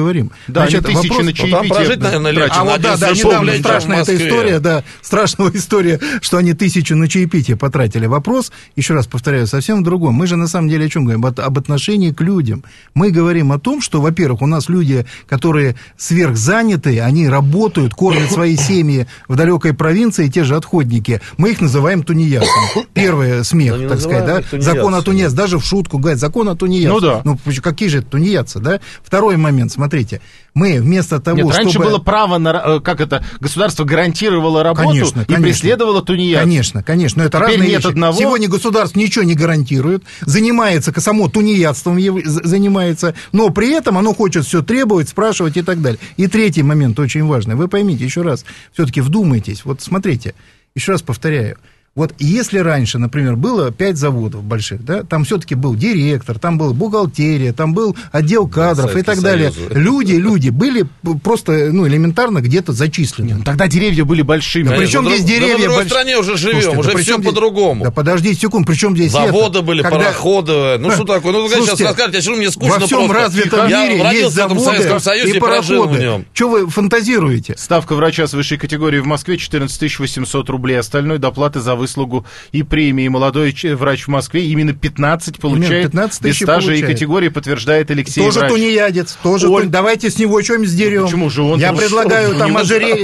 Да, значит, тысячи на чаепитие. Там прожить, наверное, легче. Недавно страшная эта история, страшная история, что они 1000 на чаепитие потратили. Вопрос, еще раз повторяю, совсем в другом. Мы же на самом деле о чем говорим? Об отношении к людям. Мы говорим о том, что, во-первых, у нас люди, которые сверхзанятые, они работают, кормят свои семьи в далекой провинции, те же отходники. Мы их называем тунеядцами. Первый смех, так сказать, да? Закон о тунеядце. Даже в шутку говорят, закон о тунеядце. Ну да. Ну, какие же это тунеядцы, да? Второй момент, смотрите. Мы вместо того, чтобы... раньше было право на... Как это? Государство гарантировало работу и преследовало тунеядцев. Конечно. Но это теперь разные нет вещи. Одного... Сегодня государство ничего не гарантирует, занимается само тунеядством, занимается, но при этом оно хочет все требовать, спрашивать и так далее. И третий момент очень важный. Вы поймите еще раз, все-таки вдумайтесь. Вот смотрите, еще раз повторяю. Вот если раньше, например, было 5 заводов больших, да, там все-таки был директор, там была бухгалтерия, там был отдел кадров и так далее. Люди были просто, элементарно где-то зачислены. Тогда деревья были большими. Да, причем здесь деревья... Мы в другой стране уже живем. Слушайте, уже все по-другому. Да подождите секунду, причем здесь заводы были, пароходы. Ну что такое? Ну, вы сейчас расскажете, а что мне скучно просто. Во всем развитом мире есть заводы в Советском Союзе и прожил в нем. Что вы фантазируете? Ставка врача с высшей категории в Москве 14 800 рублей. Остальной доплаты за выслугу и премии. Молодой врач в Москве именно 15 получает 15 без стажа получает. И категории, подтверждает Алексей тоже врач. Тунеядец, давайте с него что-нибудь сдерем. Почему же он? Я предлагаю там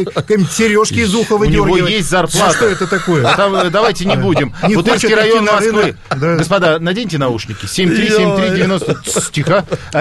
сережки из уха выдергивать. У него есть зарплата. Что это такое? Давайте не будем. Бутырский район Москвы. Господа, наденьте наушники. 73739... Тихо.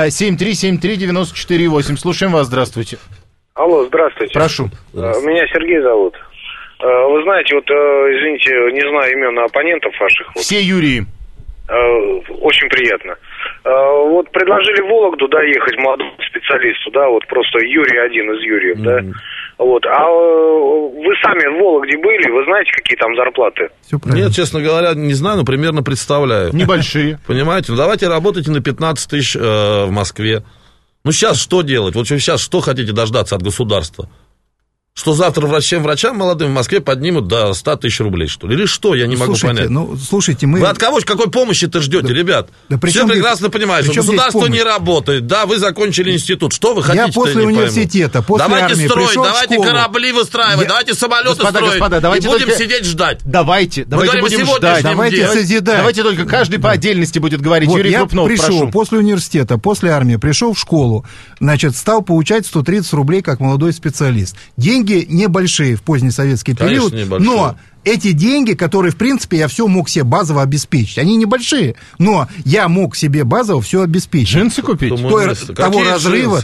7373948. Слушаем вас, здравствуйте. Алло, здравствуйте. Прошу. Меня Сергей зовут. Вы знаете, извините, не знаю имен оппонентов ваших. Все Юрии. Очень приятно. Вот предложили в Вологду доехать молодому специалисту, да, вот просто Юрий один из Юриев, да. Вот. А вы сами в Вологде были, вы знаете, какие там зарплаты? Нет, честно говоря, не знаю, но примерно представляю. Небольшие. Понимаете, давайте работайте на 15 тысяч в Москве. Ну сейчас что делать? Вот сейчас что хотите дождаться от государства? Что завтра врачам молодым в Москве поднимут до 100 тысяч рублей, что ли? Или что? Я не могу понять. Слушайте, мы... Вы от кого, какой помощи-то ждете, ребят? Все прекрасно понимают, что государство не работает. Да, вы закончили институт. Что вы хотите? Я после университета, после армии строить, давайте корабли выстраивать, давайте самолеты строить. И будем сидеть ждать. Давайте будем ждать. Давайте созидать. Давайте только каждый по отдельности будет говорить. Юрий Крупнов, прошу. Я пришел после университета, после армии, пришел в школу, значит, стал получать 130 рублей как молодой специалист. Деньги небольшие в поздний советский период, но эти деньги, которые, в принципе, я все мог себе базово обеспечить. Они небольшие, но я мог себе базово все обеспечить. Джинсы купить? Того разрыва,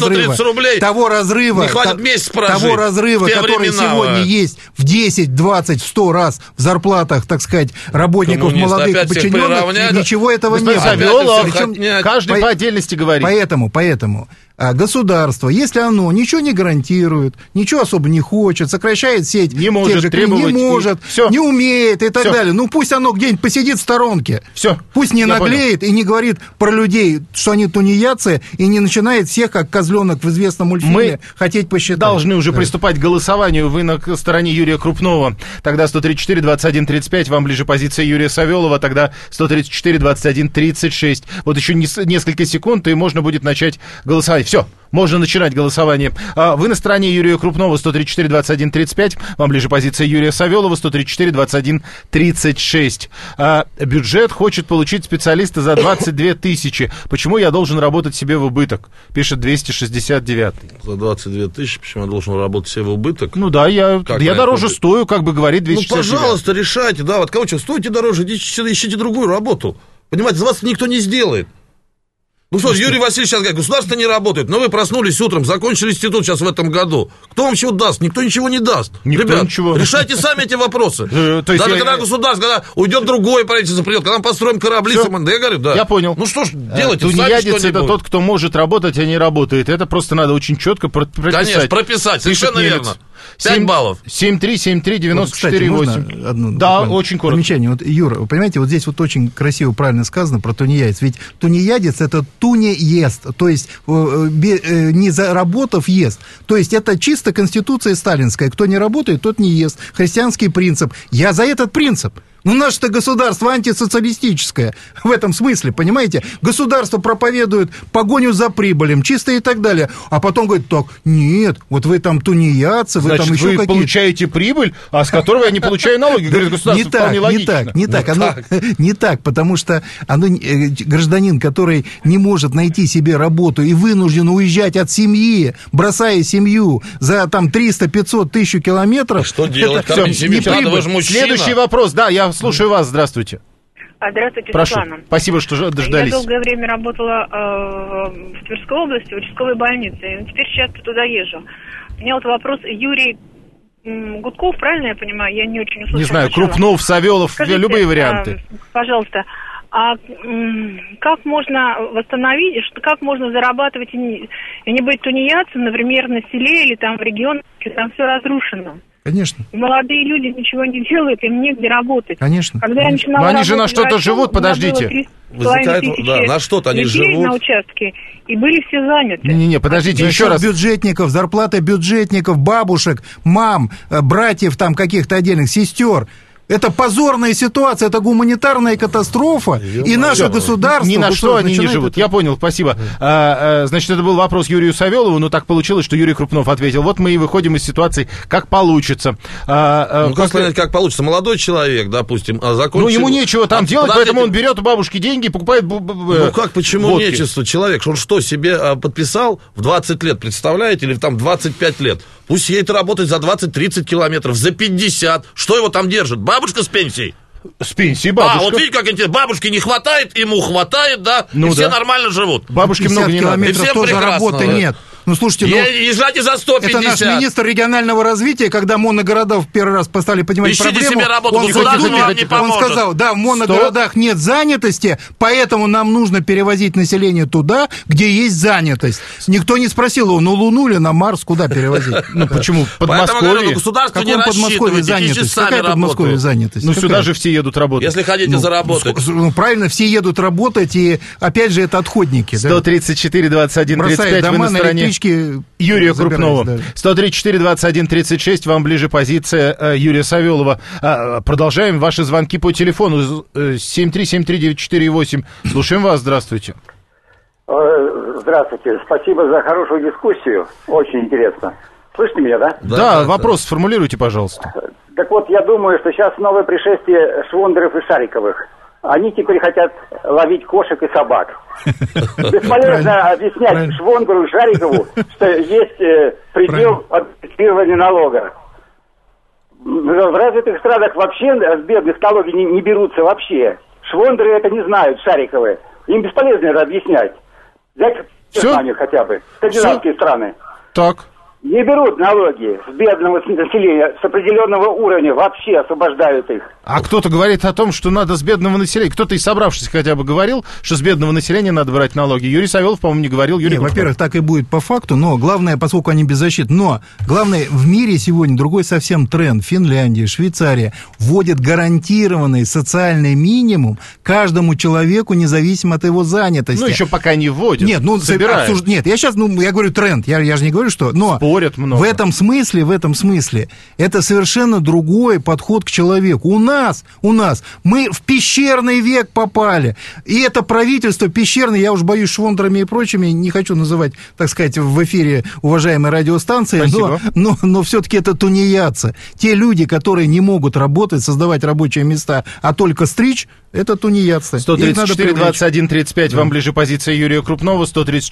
не хватит месяц прожить, который сегодня есть в 10, 20, в 100 раз в зарплатах, так сказать, работников молодых подчиненных, ничего этого не было. Каждый по отдельности говорит. Поэтому государство, если оно ничего не гарантирует, ничего особо не хочет, сокращает сеть, не может, не умеет и так далее, ну пусть оно где-нибудь посидит в сторонке. Все. Пусть не наглеет и не говорит про людей, что они тунеядцы, и не начинает всех, как козленок в известном мультфильме, хотеть посчитать. Должны уже приступать к голосованию. Вы на стороне Юрия Крупнова. Тогда 134-21-35. Вам ближе позиция Юрия Савелова. Тогда 134-21-36. Вот еще несколько секунд, и можно будет начать голосовать. Все, можно начинать голосование. Вы на стороне Юрия Крупнова 134-21-35. Вам ближе позиция Юрия Савелова 134-21-36. Бюджет хочет получить специалиста за 22 тысячи. Почему я должен работать себе в убыток? Пишет 269. За 22 тысячи почему я должен работать себе в убыток? Ну да, я дороже стою, как бы говорит 269. Ну, пожалуйста, решайте. Да, вот кого что, стойте дороже, ищите другую работу. Понимаете, за вас никто не сделает. Ну что, Юрий Васильевич сейчас говорит, государство не работает, но вы проснулись утром, закончили институт сейчас в этом году. Кто вам чего даст? Никто ничего не даст. Ребят, ничего. Решайте сами эти вопросы. Даже когда государство, когда уйдет другое правительство, придет, когда мы построим корабли, да я говорю, да. Я понял. Ну что ж, делайте сами тунеядец это тот, кто может работать, а не работает. Это просто надо очень четко прописать. Конечно, прописать, совершенно верно. 5 баллов. 7373948. Да, очень коротко. Замечание. Вот, Юра, вы понимаете, вот здесь вот очень красиво, правильно сказано про тунеядец. Ведь тунеядец — это туне ест, то есть не заработав ест. То есть это чисто конституция сталинская. Кто не работает, тот не ест. Христианский принцип. Я за этот принцип. Ну, наше-то государство антисоциалистическое в этом смысле, понимаете? Государство проповедует погоню за прибылем, чисто и так далее. А потом говорит, так, нет, вот вы там тунеядцы, вы там еще какие-то... вы получаете прибыль, а с которой я не получаю налоги. Говорит, государство вполне логично. Не так, потому что гражданин, который не может найти себе работу и вынужден уезжать от семьи, бросая семью за там 300-500 тысяч километров... Что делать? Следующий вопрос, да, я слушаю вас, здравствуйте. Здравствуйте, прошу. Светлана. Спасибо, что дождались. Я долгое время работала в Тверской области, в участковой больнице, и теперь часто туда езжу. У меня вот вопрос, Юрий Гудков, правильно я понимаю? Я не очень услышала. Не знаю, сначала. Крупнов, Савелов, Скажите, любые варианты. Пожалуйста, а как можно восстановить, как можно зарабатывать и не быть тунеядцем, например, на селе или там в регионе, где там все разрушено? Конечно. И молодые люди ничего не делают, им негде работать. Конечно. Когда я начинала но они же на что-то врачом, живут, подождите. Да, на что-то они живут. На участке, и были все заняты. Не, подождите, еще раз. Бюджетников, зарплаты бюджетников, бабушек, мам, братьев там каких-то отдельных, сестер. Это позорная ситуация, это гуманитарная катастрофа, и наше государство... Ни на что они не живут. Я понял, спасибо. Значит, это был вопрос Юрию Савелову, но так получилось, что Юрий Крупнов ответил. Вот мы и выходим из ситуации, как получится. Как понять, как получится? Молодой человек, допустим, закончил... Ну, ему нечего там делать, поэтому он берет у бабушки деньги и покупает Ну, как, почему водки? Нечего? Человек, он что, себе подписал в 20 лет, представляете, или там 25 лет? Пусть едет работать за 20-30 километров, за 50. Что его там держит? Бабушка с пенсией? С пенсией бабушка. Вот видите, как интересно. Бабушки не хватает, ему хватает, да? И все нормально живут. Бабушки много не надо. И всем тоже работы нет. Ну, слушайте, езжайте за 150. Это наш министр регионального развития, когда моногорода в первый раз стали понимать проблему. Себе работу, он сказал, да, в моногородах нет занятости, поэтому нам нужно перевозить население туда, где есть занятость. Никто не спросил его, Луну или на Марс, куда перевозить? Ну, почему? Подмосковье. Государство не рассчитывает, занятость? Какая Подмосковье занятость? Ну, сюда же все едут работать. Если хотите заработать. Ну, правильно, все едут работать, и, опять же, это отходники. 134-21-35, вы на стороне Юрия Крупнова. Да. 134-21-36, вам ближе позиция Юрия Савелова. Продолжаем ваши звонки по телефону 7373948. Слушаем вас, здравствуйте. Здравствуйте, спасибо за хорошую дискуссию, очень интересно. Слышите меня, да? Да, вопрос сформулируйте, пожалуйста. Так вот, я думаю, что сейчас новое пришествие Швондеров и Шариковых. Они теперь хотят ловить кошек и собак. Бесполезно объяснять Швондеру и Шарикову, что есть предел администрирования налога. В развитых странах вообще с бедных налоги не берутся вообще. Швондеры это не знают, Шариковы. Им бесполезно это объяснять. Взять Германию хотя бы, скандинавские страны. Так. Не берут налоги с бедного населения, с определенного уровня, вообще освобождают их. А кто-то говорит о том, что надо с бедного населения. Кто-то из собравшихся хотя бы говорил, что с бедного населения надо брать налоги. Юрий Савелов, по-моему, не говорил. Во-первых, так и будет по факту, но главное, поскольку они беззащитны, но главное, в мире сегодня другой совсем тренд. Финляндия, Швейцария вводят гарантированный социальный минимум каждому человеку, независимо от его занятости. Ну, еще пока не вводят. Нет, нет, я сейчас, я говорю тренд, я же не говорю, что... Но много. В этом смысле, это совершенно другой подход к человеку. У нас, мы в пещерный век попали. И это правительство пещерное, я уж боюсь швондрами и прочими, не хочу называть, так сказать, в эфире уважаемой радиостанции, но все-таки это тунеядцы. Те люди, которые не могут работать, создавать рабочие места, а только стричь, это тунеядцы. 134-21-35, вам ближе позиция Юрия Крупнова,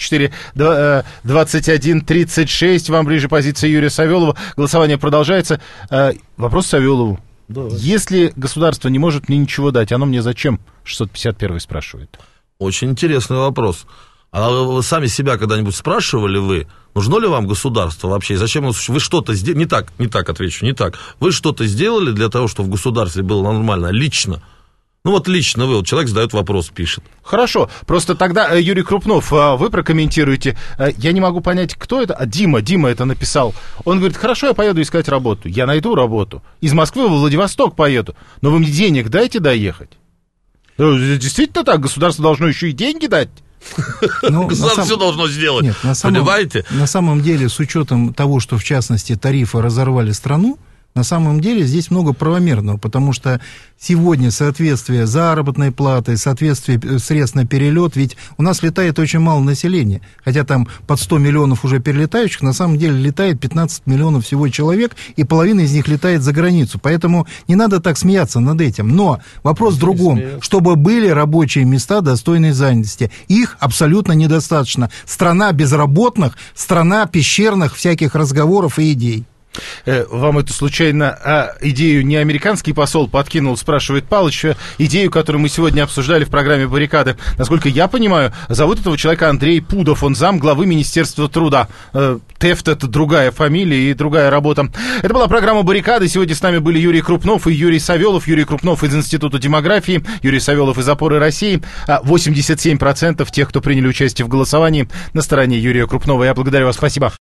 134-21-36, вам ближе позиция Юрия Савелова. Голосование продолжается. Вопрос Савелову. Давай. Если государство не может мне ничего дать, оно мне зачем? 651 спрашивает. Очень интересный вопрос. А вы сами себя когда-нибудь спрашивали, нужно ли вам государство вообще? И зачем вы что-то сделали? Не так отвечу, не так. Вы что-то сделали для того, чтобы в государстве было нормально, лично? Лично вы, человек задает вопрос, пишет. Хорошо, просто тогда, Юрий Крупнов, вы прокомментируете. Я не могу понять, кто это. Дима это написал. Он говорит, хорошо, я поеду искать работу. Я найду работу. Из Москвы во Владивосток поеду. Но вы мне денег дайте доехать. Действительно так? Государство должно еще и деньги дать? Государство все должно сделать. Нет, понимаете? На самом деле, с учетом того, что, в частности, тарифы разорвали страну, на самом деле здесь много правомерного, потому что сегодня соответствие заработной платы, соответствие средств на перелет, ведь у нас летает очень мало населения, хотя там под 100 миллионов уже перелетающих, на самом деле летает 15 миллионов всего человек, и половина из них летает за границу, поэтому не надо так смеяться над этим, но вопрос в другом, чтобы были рабочие места достойной занятости, их абсолютно недостаточно, страна безработных, страна пещерных всяких разговоров и идей. Вам это случайно идею не американский посол подкинул, спрашивает Палыч, идею, которую мы сегодня обсуждали в программе «Баррикады». Насколько я понимаю, зовут этого человека Андрей Пудов, он зам главы Министерства труда. Тефт — это другая фамилия и другая работа. Это была программа «Баррикады». Сегодня с нами были Юрий Крупнов и Юрий Савелов. Юрий Крупнов из Института демографии, Юрий Савелов из «Опоры России». 87% тех, кто приняли участие в голосовании, на стороне Юрия Крупнова. Я благодарю вас, спасибо.